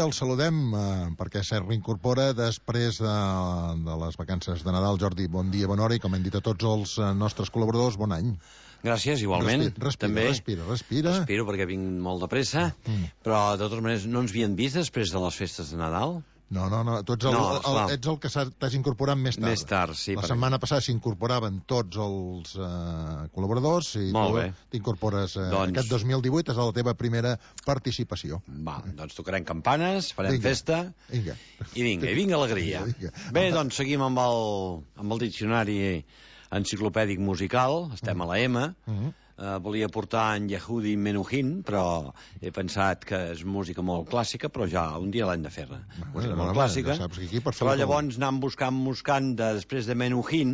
el saludem perquè se reincorpora després de les vacances de Nadal. Jordi, bon dia, bona hora, i com hem dit a tots els nostres col·laboradors, bon any. Gràcies, igualment. Respira. Respiro perquè vinc molt de pressa, però de totes maneres no ens havien vist després de les festes de Nadal? No, tu ets el que t'has incorporat més tard. Més tard, sí. La setmana passada s'incorporaven tots els col·laboradors i tu t'incorpores. Aquest 2018 és la teva primera participació. Doncs tocarem campanes, farem festa i vinga alegria. Bé, doncs seguim amb el diccionari enciclopèdic musical, estem a la M. Volia portar en Yehudi Menuhin, però he pensat que és música molt clàssica, però ja un dia l'hem de fer. Música molt clàssica, però llavors anant buscant després de Menuhin,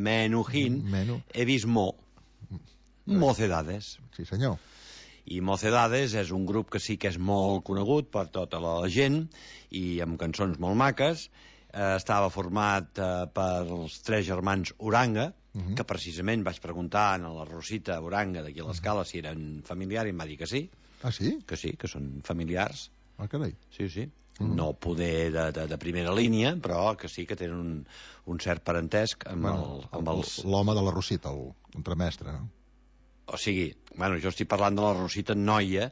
he vist Mocedades. Sí, senyor. I Mocedades és un grup que sí que és molt conegut per tota la gent i amb cançons molt maques. Estava format per els tres germans Uranga, que precisament vaig preguntar a la Rosita Uranga d'aquí a l'Escala si eren familiars i em va dir que sí. Ah, sí? Que sí, que són familiars. Ah, carai. Sí. No poder de primera línia, però que sí que tenen un cert parentesc amb els... L'home de la Rosita, el contramestre, no? O sigui, jo estic parlant de la Rosita Noia,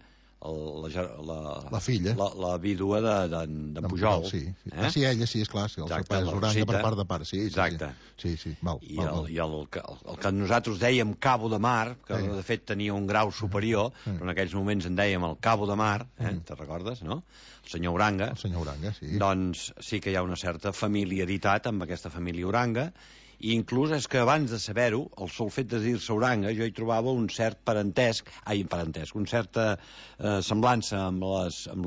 la filla, la vídua d'en Pujol. Sí. Sí, ella sí, és clar, sí, el seu pare és Uranga per part de pare, sí. Exacte. Sí. I el que nosaltres dèiem Cabo de Mar, que de fet tenia un grau superior, però en aquells moments en dèiem el Cabo de Mar, te recordes, no? El senyor Uranga. El senyor Uranga, sí. Doncs sí que hi ha una certa familiaritat amb aquesta família Uranga, i inclús és que abans de saber-ho, el sol fet de dir-se Uranga, jo hi trobava un cert una certa semblança amb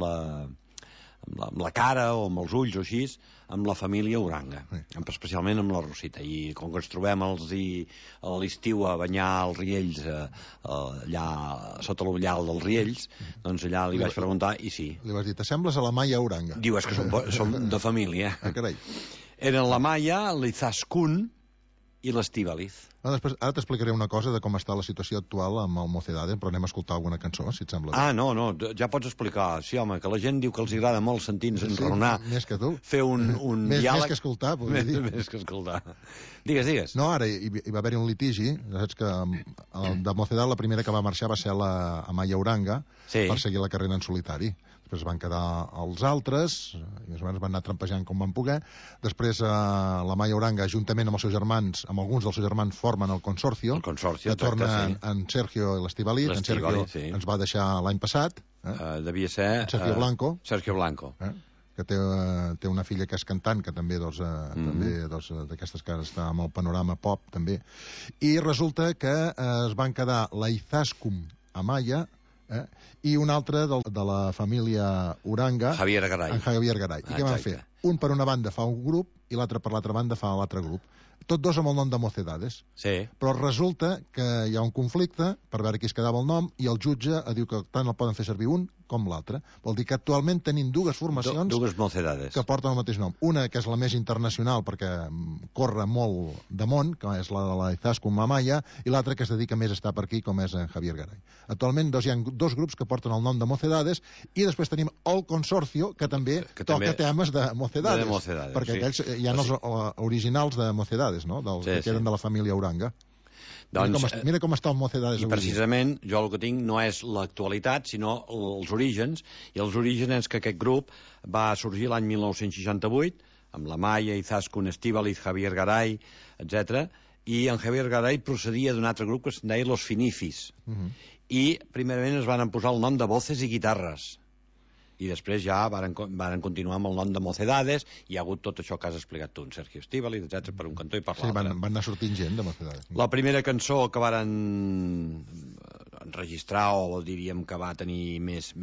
la cara o amb els ulls o així, amb la família Uranga, especialment amb la Rosita. I com que ens trobem a l'estiu a banyar els riells, allà sota l'ullal dels riells, doncs allà li vaig preguntar i sí. Li vas dir, t'assembles a la Maia Uranga? Diu, és que som de família. Ah, carai. Eren la Maia, l'Izaskun i l'Estíbaliz. Ara t'explicaré una cosa de com està la situació actual amb el Mocedades, però anem a escoltar alguna cançó, si et sembla. No, ja pots explicar. Sí, home, que la gent diu que els agrada molt sentir-nos enraonar. Més que tu. Fer un diàleg... Més que escoltar, podria dir. Més que escoltar. Digues. No, ara hi va haver un litigi, saps que de Mocedades la primera que va marxar va ser la Amaia Uranga, per seguir la carrera en solitari. Després van quedar els altres, i més o menys van anar trampejant com van poder. Després la Maia Uranga, juntament amb els seus germans, amb alguns dels seus germans, formen el Consorcio. El Consorcio, que torna en Sergio i l'Estíbaliz. En Sergio ens va deixar l'any passat. Devia ser... Sergio Blanco. Sergio Blanco. Que té una filla que és cantant, que també d'aquestes que està amb el panorama pop, també. I resulta que es van quedar la Izaskun Amaya, i un altre de la família Uranga, Javier Garay. I què van fer? Un per una banda fa un grup i l'altre per l'altra banda fa l'altre grup. Tot dos amb el nom de Mocedades. Sí. Però resulta que hi ha un conflicte per veure qui es quedava el nom i el jutge diu que tant el poden fer servir un com l'altre. Vol dir que actualment tenim dues formacions dues Mocedades que porten el mateix nom. Una que és la més internacional perquè corre molt de món, que és la de la Izaskun Amaya, i l'altra que es dedica més a estar per aquí, com és en Javier Garay. Actualment hi ha dos grups que porten el nom de Mocedades i després tenim el Consorcio, que també toca temes de Mocedades, perquè aquells hi ha els originals de Mocedades, no? Dels que queden de la família Uranga. Mira com està el Mocedades avui. I precisament jo el que tinc no és l'actualitat, sinó els orígens, i els orígens és que aquest grup va sorgir l'any 1968, amb la Maia, Izaskun, Estíbaliz, Javier Garay, etc. I en Javier Garay procedia d'un altre grup que es deia Los Finifis. I primerament es van posar el nom de Voces i Guitarres. I després ja varen continuar amb el nom de Mocedades, i hi ha hagut tot això que has explicat tu, en Sergio Estíbaliz, etc., per un cantó i per l'altre. Sí, van anar sortint gent de Mocedades. La primera cançó que varen enregistrar, o diríem que va tenir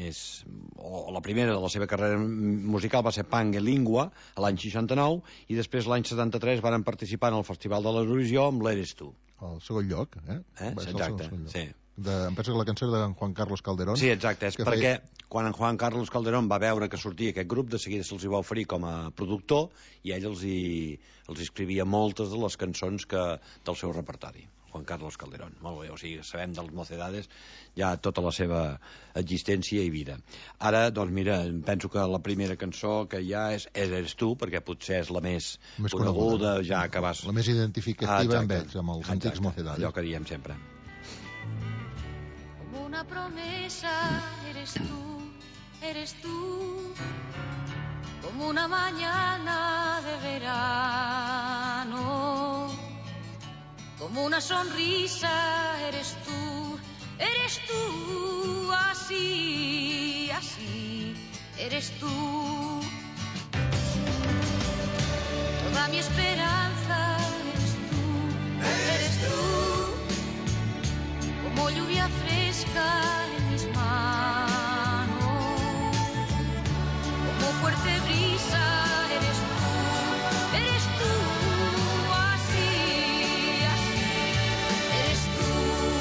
o la primera de la seva carrera musical va ser Pange Lingua, l'any 69, i després l'any 73 varen participar en el Festival de l'Eurovisió amb l'Eres tu. El segon lloc, Exacte, sí. em penso que la cançó era de Juan Carlos Calderón. Sí, exacte, és perquè quan en Juan Carlos Calderón va veure que sortia aquest grup, de seguida se'ls hi va oferir com a productor i ell els escrivia moltes de les cançons del seu repertori. Juan Carlos Calderón, molt bé, o sigui, sabem dels Mocedades ja tota la seva existència i vida. Ara, doncs mira, penso que la primera cançó que hi ha és Eres tu, perquè potser és la més coneguda, ja que vas... La més identificativa amb ells, amb els antics Mocedades. Allò que diem sempre. Como una promesa eres tú, como una mañana de verano, como una sonrisa eres tú, así, así, eres tú. Toda mi esperanza eres tú, como lluvia fresca en mis manos, como fuerte brisa eres tú, así, así, eres tú.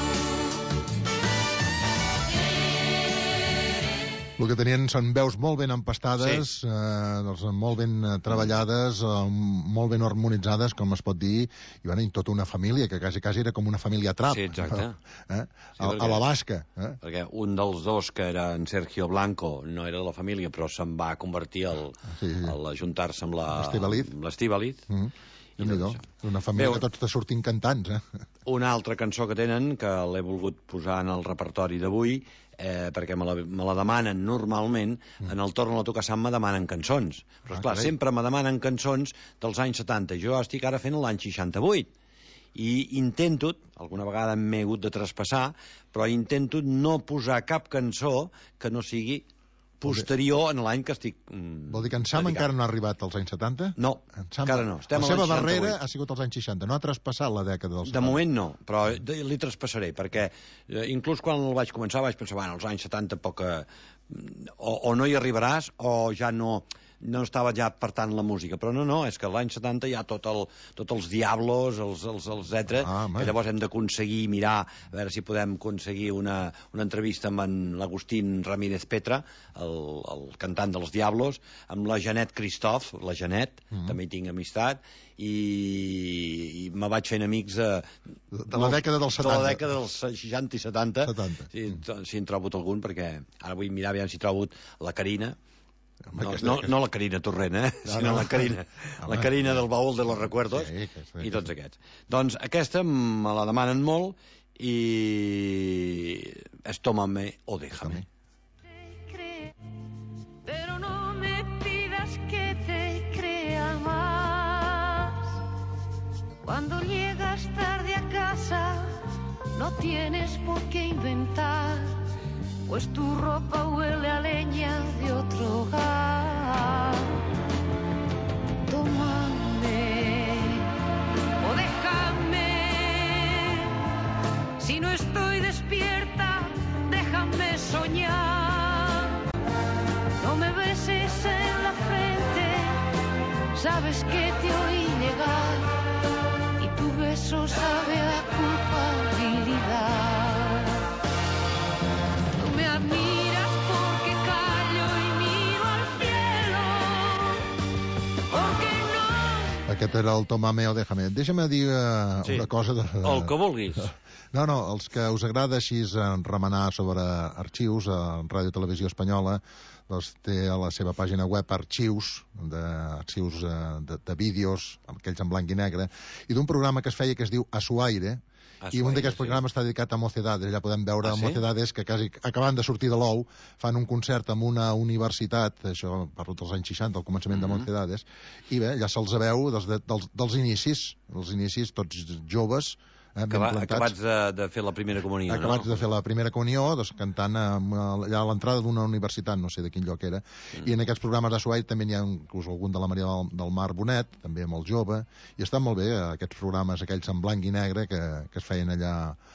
El que tenien són veus molt ben empastades, sí. Molt ben treballades, molt ben harmonitzades, com es pot dir, i bueno, tota una família, que quasi era com una família trap. Sí, exacte. Sí, a la basca. Perquè un dels dos, que era en Sergio Blanco, no era de la família, però se'n va convertir al ajuntar-se amb l'Estíbaliz. Una família que tots te sortint cantants. Una altra cançó que tenen, que l'he volgut posar en el repertori d'avui, perquè me la demanen normalment, en el Torno a tocar Sant me demanen cançons. Però, esclar, sempre me demanen cançons dels anys 70. Jo estic ara fent l'any 68. I intento, alguna vegada m'he hagut de traspassar, però intento no posar cap cançó que no sigui posterior en l'any que estic Vol dir que en Sam encara no ha arribat als anys 70? No, encara no. La seva barrera ha sigut als anys 60, no ha traspassat la dècada dels 70. De moment no, però li traspassaré, perquè inclús quan el vaig començar vaig pensar, bueno, als anys 70 o no hi arribaràs o ja no estava ja per tant la música, però no, és que l'any 70 hi ha tots els Diablos, els etc, que llavors hem d'aconseguir mirar, a veure si podem aconseguir una entrevista amb l'Agustín Ramírez Petra, el cantant dels Diablos, amb la Janet Christoph, la Janet, també hi tinc amistat, i me vaig fent amics de la dècada dels 70. De la dècada dels 60 i 70. Si en trobo algun, perquè ara vull mirar aviam si trobo la Carina. No la Carina Torrent, sinó la Carina del baúl de los recuerdos, i tots aquests. Doncs aquesta me la demanen molt i és Tómame o déjame. Pero no me pidas que te crea más. Cuando llegas tarde a casa no tienes por qué inventar, pues tu ropa huele a leña de otro hogar. Tómame o déjame, si no estoy despierta, déjame soñar. No me beses en la frente, sabes que te oí llegar, y tu beso sabe a culpabilidad. Me admiras porque callo y miro al cielo, porque no... Aquest era el Tómame o déjame. Deixa'm dir una cosa El que vulguis. No, els que us agrada així remenar sobre arxius, Ràdio Televisió Espanyola, doncs té a la seva pàgina web arxius de vídeos, aquells en blanc i negre, i d'un programa que es feia que es diu A su aire, i un d'aquests programes està dedicat a Mocedades. Allà podem veure Mocedades que quasi acabant de sortir de l'ou fan un concert en una universitat, això parlo dels anys 60, al començament de Mocedades, i bé, ja se'ls veu dels inicis, tots joves, acabats de fer la primera comunió. Acabats de fer la primera comunió, doncs, cantant allà a l'entrada d'una universitat, no sé de quin lloc era. I en aquests programes de Suai també n'hi ha inclús algun de la Maria del Mar Bonet, també molt jove, i estan molt bé aquests programes, aquells en blanc i negre, que es feien allà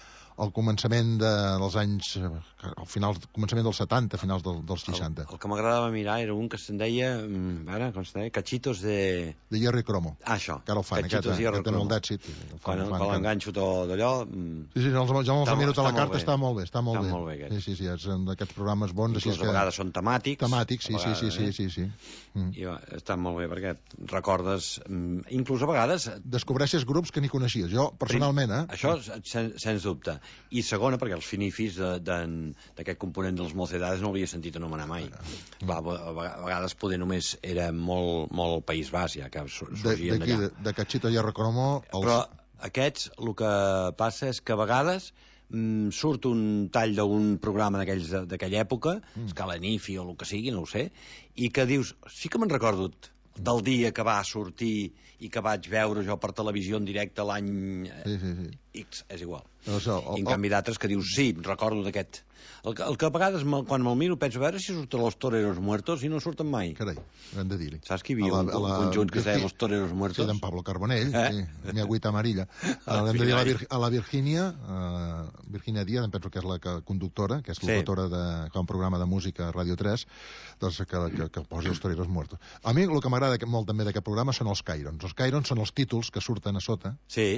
al començament dels anys... començament dels 70, finals dels 60. El que m'agradava mirar era un que se'n deia... com se'n deia? Cachitos de... De hierro i cromo. Ah, això. Que ara el fan, Cachitos de hierro i té cromo. molt d'èxit. Quan l'enganxo d'allò... Sí, jo els miro tota la carta, està molt bé. Està molt bé, aquest. Sí, és d'aquests programes bons. Inclús a vegades són temàtics. Temàtics, sí. I està molt bé, perquè recordes... Inclús a vegades... Descobreixes grups que ni coneixies. Jo, personalment, Això, sens dubte. I segona, perquè els finifis d'aquest component dels Mocedades no l'havia sentit anomenar mai. A vegades poder només era molt País Basc, ja que sorgien d'allà. De Cachito i Arrecromo... Però aquests, el que passa és que a vegades surt un tall d'un programa d'aquella època, Escala Nifi o el que sigui, no ho sé, i que dius, sí que me'n recordo del dia que va sortir i que vaig veure jo per televisió en directe l'any X, és igual. I en canvi d'altres que dius, sí, recordo d'aquest. El que a vegades, quan me'l miro, penso a veure si surten los toreros muertos i no surten mai. Carai, hem de dir-hi. Saps que hi havia un conjunt que es deia los toreros muertos? Sí, d'en Pablo Carbonell, mi agüita amarilla. Hem de dir a la Virgínia Díaz, em penso que és la conductora, que és locutora d'un programa de música a Ràdio 3, doncs que posi els toreros muertos. A mi el que m'agrada molt també d'aquest programa són els Cairons. Els Cairons són els títols que surten a sota. Sí.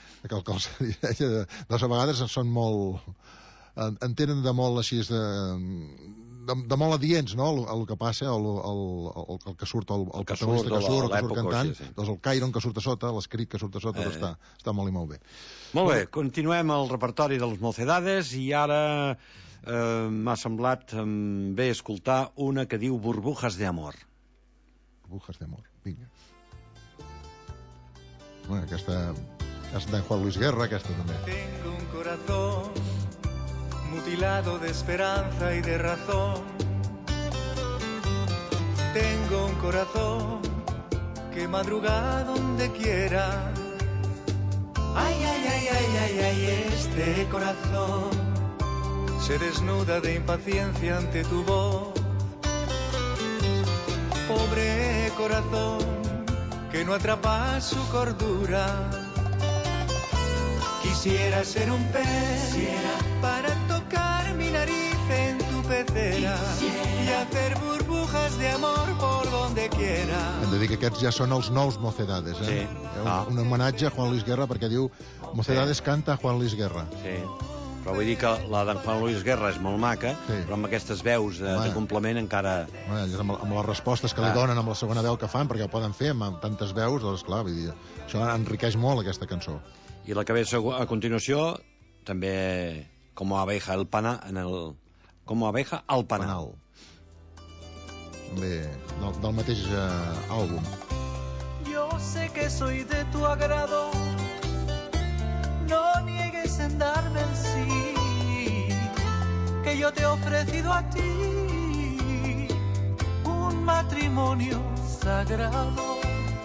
De vegades són molt... en tenen de molt així de molt adients, no?, el que passa, el que surt, el protagonista que surt cantant, doncs el Cairon que surt a sota, l'escrit que surt a sota, està molt i molt bé. Molt bé, continuem el repertori dels Mocedades i ara m'ha semblat bé escoltar una que diu Burbujas de amor. Burbujas de amor, vinga. Bueno, aquesta és d'en Juan Luis Guerra, aquesta també. Tengo un corazón mutilado de esperanza y de razón. Tengo un corazón que madruga donde quiera. Ay, ay, ay, ay, ay, ay, este corazón se desnuda de impaciencia ante tu voz. Pobre corazón que no atrapa su cordura. Quisiera ser un pez para tocar mi nariz en tu pecera y hacer burbujas de amor por donde quiera. Hem de dir que aquests ja són els nous Mocedades, Sí. Un homenatge a Juan Luis Guerra, perquè diu Mocedades canta Juan Luis Guerra. Sí. Però vull dir que la d'en Juan Luis Guerra és molt maca, però amb aquestes veus de complement encara... Amb les respostes que li donen, amb la segona veu que fan, perquè ho poden fer amb tantes veus, doncs clar, vull dir, això enriqueix molt aquesta cançó. I la que ve a continuació, també Como abeja al panal. Como abeja al panal. També del mateix àlbum. Yo sé que soy de tu agrado, no niegues en darme el sí, que yo te he ofrecido a ti un matrimonio sagrado.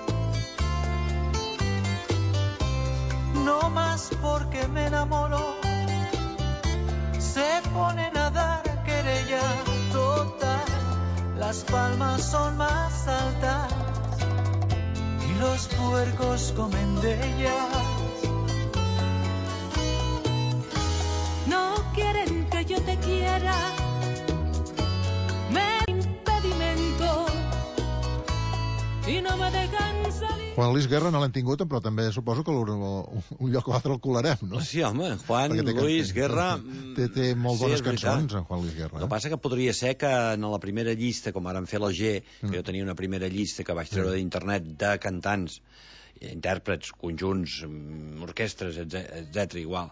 No más porque me enamoro, se ponen a dar querella total, las palmas son más altas y los puercos comen de ellas. No quieren que yo te quiera, me impedimento y no me dejan salir. Juan Luis Guerra no l'hem tingut, però també suposo que un lloc o altre el colarem, no? Sí, home, Juan Luis Guerra... Té molt bones cançons, en Juan Luis Guerra. El que passa que podria ser que en la primera llista, com ara en fer la G, que jo tenia una primera llista que vaig treure d'internet de cantants, intèrprets, conjunts, orquestres, etc. igual.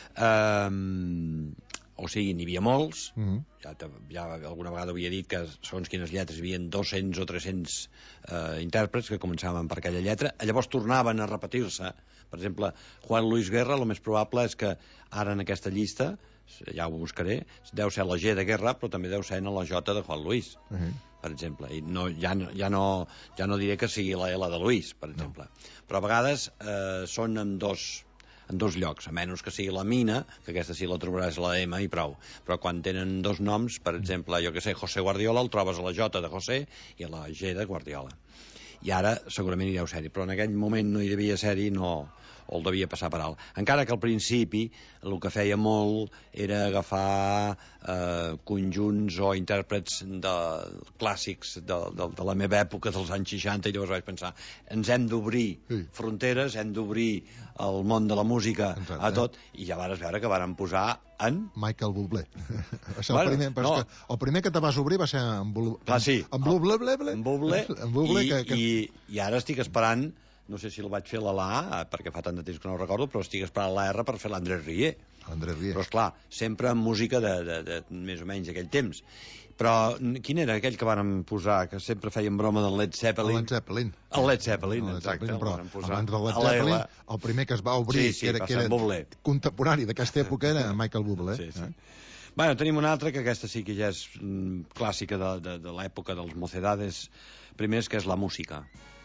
O sigui, n'hi havia molts, ja alguna vegada havia dit que segons quines lletres hi havia 200 o 300 intèrprets que començaven per aquella lletra, llavors tornaven a repetir-se. Per exemple, Juan Luis Guerra, el més probable és que ara en aquesta llista, ja ho buscaré, deu ser la G de Guerra, però també deu ser en la J de Juan Luis, per exemple. I ja no diré que sigui la L de Luis, per exemple. Però a vegades són en dos llocs, a menys que sigui la Mina, que aquesta sí la trobaràs a la M i prou. Però quan tenen dos noms, per exemple, jo que sé, José Guardiola, el trobes a la J de José i a la G de Guardiola. I ara segurament hi deu ser-hi, però en aquell moment no hi devia ser-hi, no, el devia passar per alt. Encara que al principi el que feia molt era agafar conjunts o intèrprets clàssics de la meva època, dels anys 60, i llavors vaig pensar, ens hem d'obrir fronteres, hem d'obrir el món de la música a tot, i ja vas veure que varen posar en... Michael Bublé. El primer que te vas obrir va ser en Bublé. I ara estic esperant, no sé si el vaig fer a l'A, perquè fa tant de temps que no ho recordo, però estic esperant la R per fer l'Andrés Rieu. Però, esclar, sempre amb música de més o menys aquell temps. Però quin era aquell que varen posar, que sempre feien broma del Led Zeppelin? El Led Zeppelin, exacte. Però abans del Led Zeppelin, el primer que es va obrir, que era contemporani d'aquesta època, era Michael Bublé. Bueno, tenim una altra, que aquesta sí que ja és clàssica de l'època dels Mocedades primers, que és la música.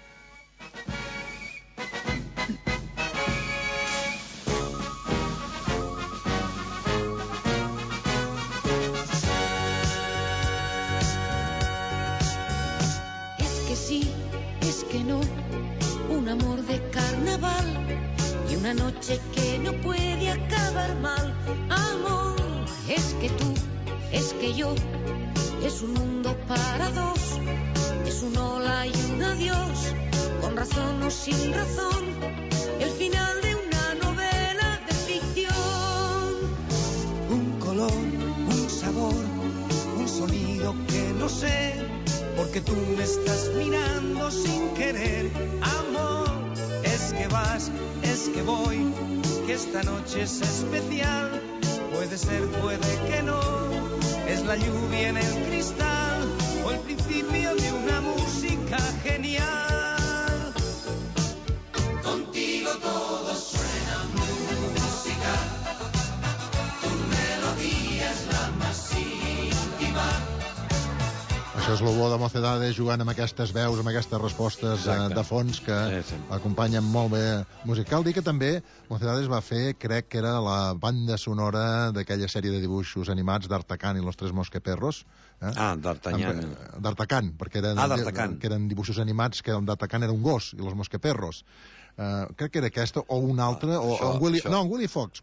Una noche que no puede acabar mal. Amor, es que tú, es que yo. Es un mundo para dos. Es un hola y un adiós. Con razón o sin razón. El final de una novela de ficción. Un color, un sabor, un sonido que no sé. Porque tú me estás mirando sin querer. Amor, es que vas, es que voy, que esta noche es especial. Puede ser, puede que no. Es la lluvia en el cristal o el principio de una música genial. Contigo todo suena música. Tu melodía es la más íntima. Això és el bo de Mocedades, jugant amb aquestes veus, amb aquestes respostes de fons que acompanyen molt bé música. Cal dir que també Mocedades va fer, crec que era la banda sonora d'aquella sèrie de dibuixos animats d'Artacan i los tres mosqueperros. D'Artagnan. D'Artacan, perquè eren dibuixos animats que d'Artacan era un gos i los mosqueperros. Crec que era aquesta o una altra en Willy Fox,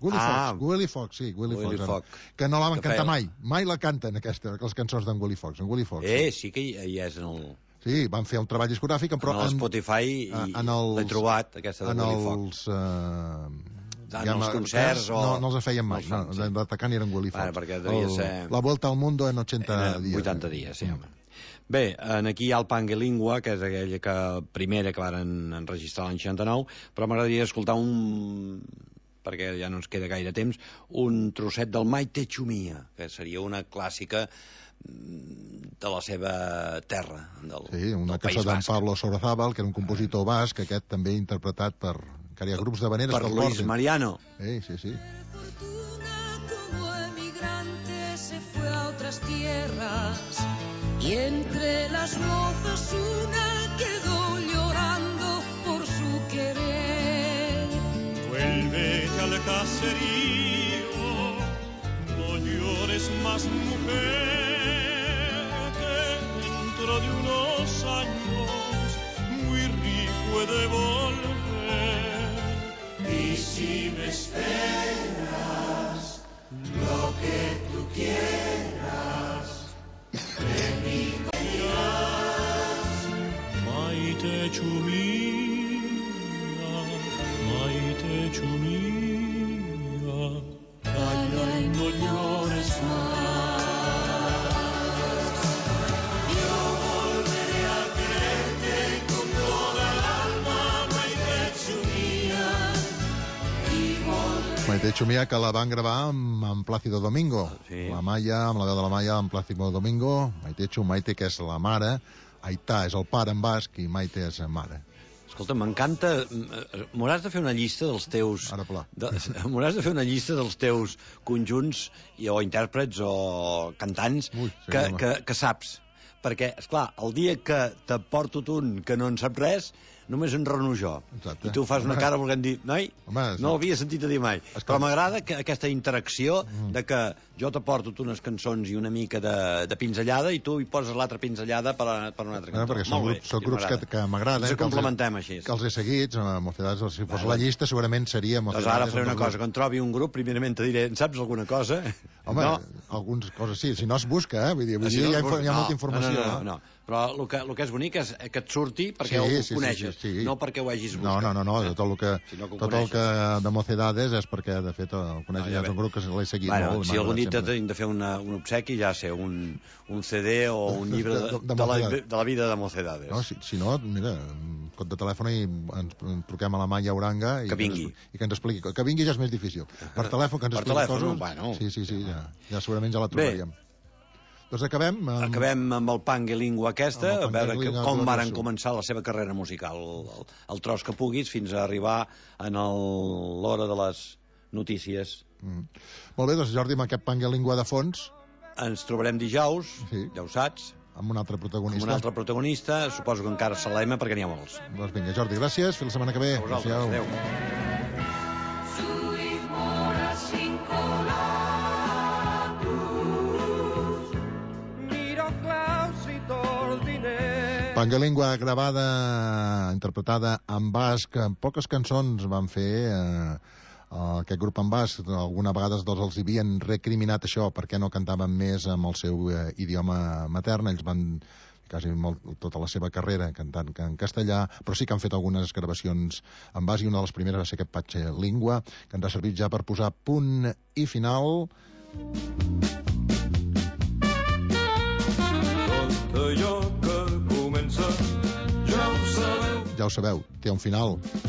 que no la van cantar mai la canten aquesta, les cançons d'en Willy Fox, sí que hi és en el... Sí, van fer un treball discogràfic, però en el Spotify l'he trobat, aquesta de Willy Fox. En els concerts no els feien mai, d'Artacan eren Willy Fox. Perquè devia ser... La Vuelta al Mundo en 80 dies. 80 dies, sí, home. Bé, aquí hi ha el Pangelingua, que és aquella primera que varen enregistrar l'any 69, però m'agradaria escoltar perquè ja no ens queda gaire temps, un trosset del Maite Chumia, que seria una clàssica de la seva terra. Una cançó d'en Pablo Sorzábal, que era un compositor basc, aquest també interpretat per... que hi ha grups de veneres per Luis Mariano. Sí. Tierras y entre las mozas una quedó llorando por su querer. Vuélvete al caserío, no llores más, mujer, que dentro de unos años muy rico he de volver. Y si me esperas lo que tú quieras, de mi querías. Maite Chumia, calla y no llores más. Yo volveré a quererte con toda el alma, Maite Chumia. Maite Chumia, que la van gravar amb Plácido Domingo. La Maya, amb la veu de la Maya, amb Plácido Domingo. Maite, que és la mare. Aità és el pare en basc i Maite és mare. Escolta, m'encanta... M'hauràs de fer una llista dels teus... M'hauràs de fer una llista dels teus conjunts o intèrprets o cantants que saps. perquè, esclar, el dia que te porto tu un que no en sap res, només en reno jo. Exacte. I tu fas una cara volent dir, noi, Home, no l'havia sentit a dir mai. Però m'agrada aquesta interacció de que jo t'aporto tu unes cançons i una mica de pinzellada i tu hi poses l'altra pinzellada per una altra cançó. Perquè són grups que m'agraden. Ens complementem així. Que els he seguits, Mocedades, si fos la llista, segurament seria Doncs Mocedades. ara faré una cosa, quan trobi un grup, primerament te diré, en saps alguna cosa? Home, no. algunes coses sí, si no es busca, vull dir hi ha molta informació. No. Però el que és bonic és que et surti perquè ho coneixes, no perquè ho hagis buscat. No, tot el que de Mocedades és perquè, de fet, el coneixes, és un grup que l'he seguit molt. Si algun dia hem de fer un obsequi, ja sé, un CD o un llibre de la vida de Mocedades. No, si no, mira, cot de telèfon i ens truquem a la Maia Uranga i que vingui. I que ens expliqui. Que vingui ja és més difícil. Per telèfon que ens expliqui coses. Bueno. Sí, ja segurament ja la trobaríem. Doncs acabem amb el Pangelingua aquesta, a veure com varen començar la seva carrera musical, el tros que puguis, fins a arribar a l'hora de les notícies. Molt bé, doncs Jordi, amb aquest Pangelingua de fons... Ens trobarem dijous, ja ho saps, amb un altre protagonista. Amb un altre protagonista, suposo que encara se l'ema perquè n'hi ha molts. Doncs vinga, Jordi, gràcies, fins la setmana que ve. A vosaltres, adéu. Pangelingua gravada, interpretada en basc. Poques cançons van fer aquest grup en basc. Alguna vegades els havien recriminat això, perquè no cantaven més amb el seu idioma matern. Ells van quasi tota la seva carrera cantant en castellà, però sí que han fet algunes gravacions en basc, i una de les primeres va ser aquest Pangelingua, que ens ha servit ja per posar punt i final. Ja ho sabeu, té un final.